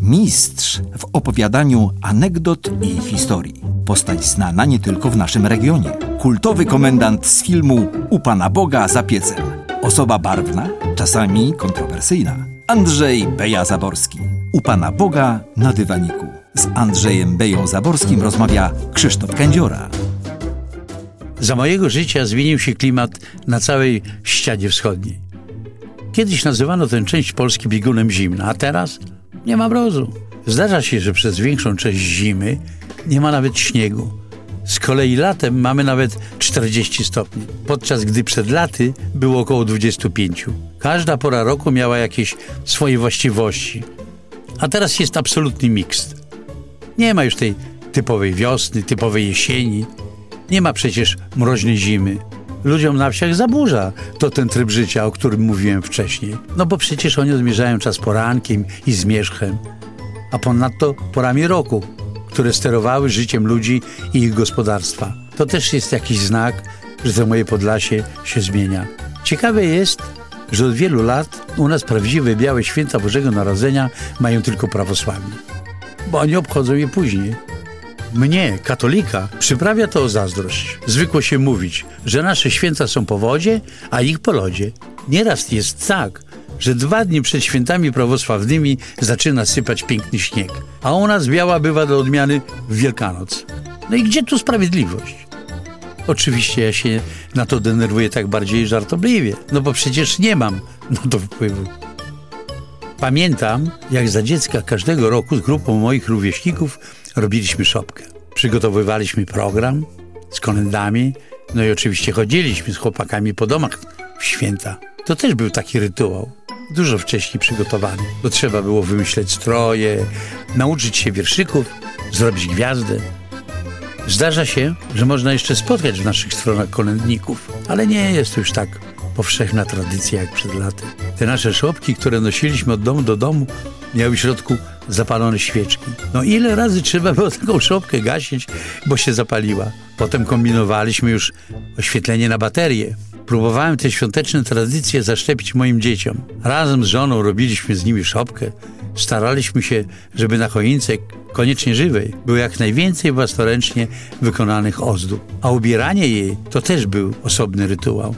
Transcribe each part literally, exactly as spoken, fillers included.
Mistrz w opowiadaniu anegdot i historii. Postać znana nie tylko w naszym regionie. Kultowy komendant z filmu U Pana Boga za piecem. Osoba barwna, czasami kontrowersyjna. Andrzej Beja Zaborski. U Pana Boga na dywaniku. Z Andrzejem Beją Zaborskim rozmawia Krzysztof Kędziora. Za mojego życia zmienił się klimat na całej ścianie wschodniej. Kiedyś nazywano tę część Polski biegunem zimna, a teraz nie ma mrozu. Zdarza się, że przez większą część zimy nie ma nawet śniegu. Z kolei latem mamy nawet czterdzieści stopni, podczas gdy przed laty było około dwadzieścia pięć. Każda pora roku miała jakieś swoje właściwości, a teraz jest absolutny miks. Nie ma już tej typowej wiosny, typowej jesieni. Nie ma przecież mroźnej zimy. Ludziom na wsiach zaburza to ten tryb życia, o którym mówiłem wcześniej. No bo przecież oni odmierzają czas porankiem i zmierzchem, a ponadto porami roku, które sterowały życiem ludzi i ich gospodarstwa. To też jest jakiś znak, że to moje Podlasie się zmienia. Ciekawe jest, że od wielu lat u nas prawdziwe białe święta Bożego Narodzenia mają tylko prawosławni, bo oni obchodzą je później. Mnie, katolika, przyprawia to o zazdrość. Zwykło się mówić, że nasze święta są po wodzie, a ich po lodzie. Nieraz jest tak, że dwa dni przed świętami prawosławnymi zaczyna sypać piękny śnieg, a u nas biała bywa do odmiany w Wielkanoc. No i gdzie tu sprawiedliwość? Oczywiście ja się na to denerwuję tak bardziej żartobliwie, no bo przecież nie mam na to wpływu. Pamiętam, jak za dziecka każdego roku z grupą moich rówieśników robiliśmy szopkę. Przygotowywaliśmy program z kolendami, no i oczywiście chodziliśmy z chłopakami po domach w święta. To też był taki rytuał, dużo wcześniej przygotowany, bo trzeba było wymyśleć stroje, nauczyć się wierszyków, zrobić gwiazdę. Zdarza się, że można jeszcze spotkać w naszych stronach kolędników, ale nie jest to już tak powszechna tradycja jak przed laty. Te nasze szopki, które nosiliśmy od domu do domu, miały w środku zapalone świeczki. No ile razy trzeba było taką szopkę gasić, bo się zapaliła. Potem kombinowaliśmy już oświetlenie na baterię. Próbowałem te świąteczne tradycje zaszczepić moim dzieciom. Razem z żoną robiliśmy z nimi szopkę. Staraliśmy się, żeby na choince, koniecznie żywej, było jak najwięcej własnoręcznie wykonanych ozdób. A ubieranie jej to też był osobny rytuał.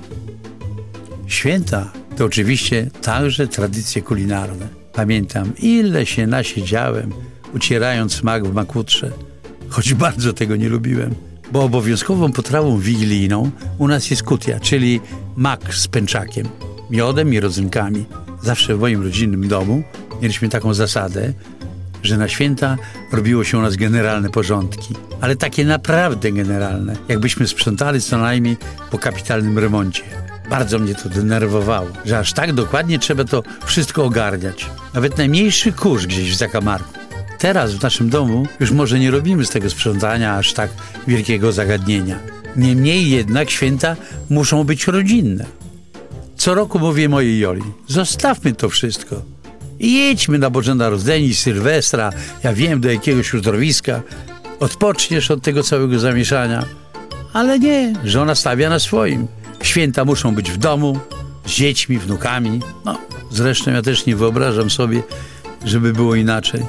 Święta to oczywiście także tradycje kulinarne. Pamiętam, ile się nasiedziałem, ucierając smak w makutrze, choć bardzo tego nie lubiłem, bo obowiązkową potrawą wigilijną u nas jest kutia, czyli mak z pęczakiem, miodem i rodzynkami. Zawsze w moim rodzinnym domu mieliśmy taką zasadę, że na święta robiło się u nas generalne porządki, ale takie naprawdę generalne, jakbyśmy sprzątali co najmniej po kapitalnym remoncie. Bardzo mnie to denerwowało, że aż tak dokładnie trzeba to wszystko ogarniać. Nawet najmniejszy kurz gdzieś w zakamarku. Teraz w naszym domu już może nie robimy z tego sprzątania aż tak wielkiego zagadnienia. Niemniej jednak święta muszą być rodzinne. Co roku mówię mojej Joli, zostawmy to wszystko. I jedźmy na Boże Narodzenie, Sylwestra, ja wiem, do jakiegoś uzdrowiska. Odpoczniesz od tego całego zamieszania. Ale nie, żona stawia na swoim. Święta muszą być w domu, z dziećmi, wnukami. No, zresztą ja też nie wyobrażam sobie, żeby było inaczej.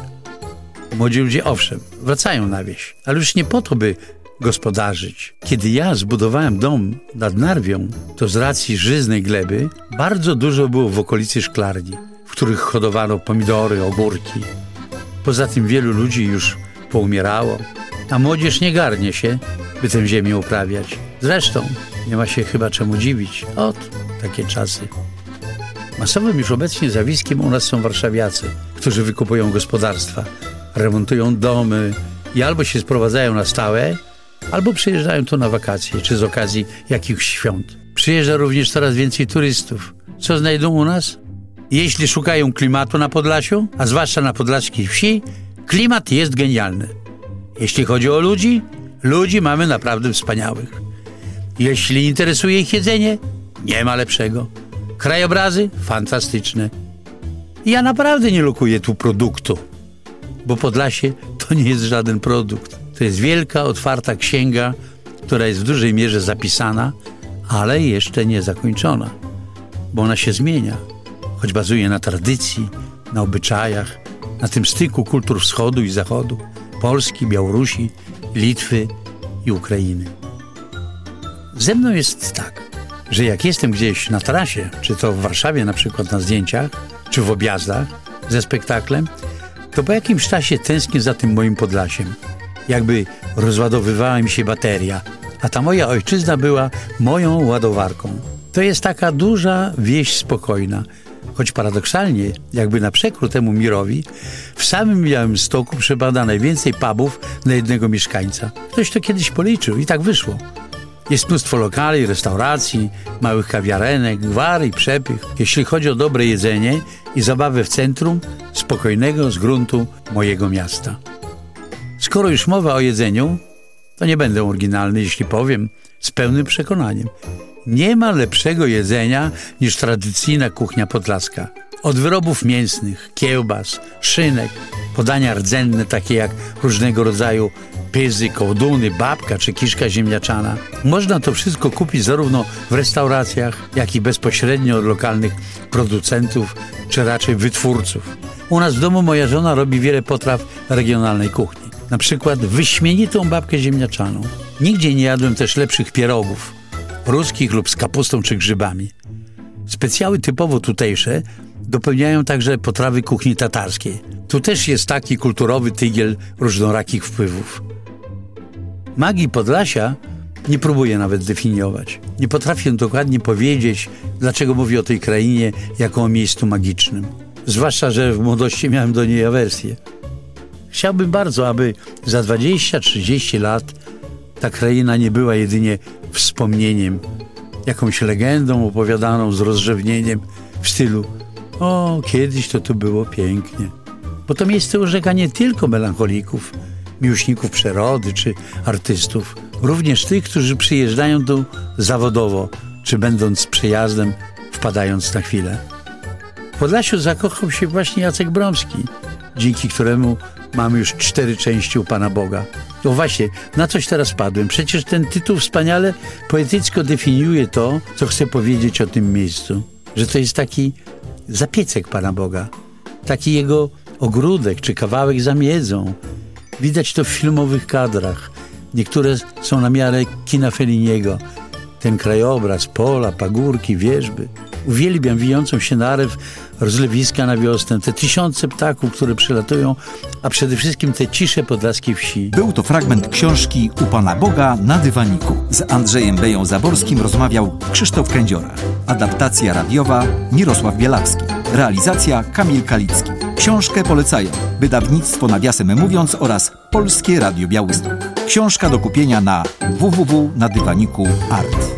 Młodzi ludzie, owszem, wracają na wieś, ale już nie po to, by gospodarzyć. Kiedy ja zbudowałem dom nad Narwią, to z racji żyznej gleby bardzo dużo było w okolicy szklarni, w których hodowano pomidory, ogórki. Poza tym wielu ludzi już poumierało, a młodzież nie garnie się, by tę ziemię uprawiać. Zresztą nie ma się chyba czemu dziwić. Ot, takie czasy. Masowym już obecnie zjawiskiem u nas są warszawiacy, którzy wykupują gospodarstwa, remontują domy i albo się sprowadzają na stałe, albo przyjeżdżają tu na wakacje, czy z okazji jakichś świąt. Przyjeżdża również coraz więcej turystów. Co znajdą u nas? Jeśli szukają klimatu na Podlasiu, a zwłaszcza na podlaskiej wsi, klimat jest genialny. Jeśli chodzi o ludzi, ludzi mamy naprawdę wspaniałych. Jeśli interesuje ich jedzenie, nie ma lepszego. Krajobrazy? Fantastyczne. Ja naprawdę nie lokuję tu produktu, bo Podlasie to nie jest żaden produkt. To jest wielka, otwarta księga, która jest w dużej mierze zapisana, ale jeszcze nie zakończona, bo ona się zmienia, choć bazuje na tradycji, na obyczajach, na tym styku kultur wschodu i zachodu, Polski, Białorusi, Litwy i Ukrainy. Ze mną jest tak, że jak jestem gdzieś na trasie, czy to w Warszawie na przykład na zdjęciach, czy w objazdach ze spektaklem, to po jakimś czasie tęsknię za tym moim Podlasiem. Jakby rozładowywała mi się bateria, a ta moja ojczyzna była moją ładowarką. To jest taka duża wieś spokojna, choć paradoksalnie, jakby na przekór temu mirowi, w samym Białymstoku przypada najwięcej pubów na jednego mieszkańca. Ktoś to kiedyś policzył i tak wyszło. Jest mnóstwo lokali, restauracji, małych kawiarenek, gwar i przepych. Jeśli chodzi o dobre jedzenie i zabawę w centrum spokojnego z gruntu mojego miasta. Skoro już mowa o jedzeniu, to nie będę oryginalny, jeśli powiem z pełnym przekonaniem. Nie ma lepszego jedzenia niż tradycyjna kuchnia podlaska. Od wyrobów mięsnych, kiełbas, szynek, podania rdzenne takie jak różnego rodzaju pyzy, kołduny, babka czy kiszka ziemniaczana. Można to wszystko kupić zarówno w restauracjach, jak i bezpośrednio od lokalnych producentów, czy raczej wytwórców. U nas w domu moja żona robi wiele potraw regionalnej kuchni. Na przykład wyśmienitą babkę ziemniaczaną. Nigdzie nie jadłem też lepszych pierogów, ruskich lub z kapustą czy grzybami. Specjały typowo tutejsze dopełniają także potrawy kuchni tatarskiej. Tu też jest taki kulturowy tygiel różnorakich wpływów. Magii Podlasia nie próbuję nawet definiować. Nie potrafię dokładnie powiedzieć, dlaczego mówię o tej krainie jako o miejscu magicznym. Zwłaszcza, że w młodości miałem do niej awersję. Chciałbym bardzo, aby za dwadzieścia trzydzieści lat ta kraina nie była jedynie wspomnieniem, jakąś legendą opowiadaną z rozrzewnieniem w stylu o, kiedyś to tu było pięknie. Bo to miejsce urzeka nie tylko melancholików, miłośników przyrody czy artystów, również tych, którzy przyjeżdżają tu zawodowo, czy będąc przejazdem, wpadając na chwilę. W Podlasiu zakochał się właśnie Jacek Bromski, dzięki któremu mamy już cztery części u Pana Boga. O właśnie, na coś teraz padłem. Przecież ten tytuł wspaniale poetycko definiuje to, co chcę powiedzieć o tym miejscu. Że to jest taki zapiecek Pana Boga. Taki jego ogródek czy kawałek za miedzą. Widać to w filmowych kadrach. Niektóre są na miarę kina Felliniego. Ten krajobraz, pola, pagórki, wierzby. Uwielbiam wijącą się narew rozlewiska na wiosnę, te tysiące ptaków, które przylatują, a przede wszystkim te cisze podlaskiej wsi. Był to fragment książki U Pana Boga na dywaniku. Z Andrzejem Beją Zaborskim rozmawiał Krzysztof Kędziora. Adaptacja radiowa Mirosław Bielawski. Realizacja Kamil Kalicki. Książkę polecają wydawnictwo Nawiasem Mówiąc oraz Polskie Radio Białystok. Książka do kupienia na w w w kropka na dywaniku kropka art.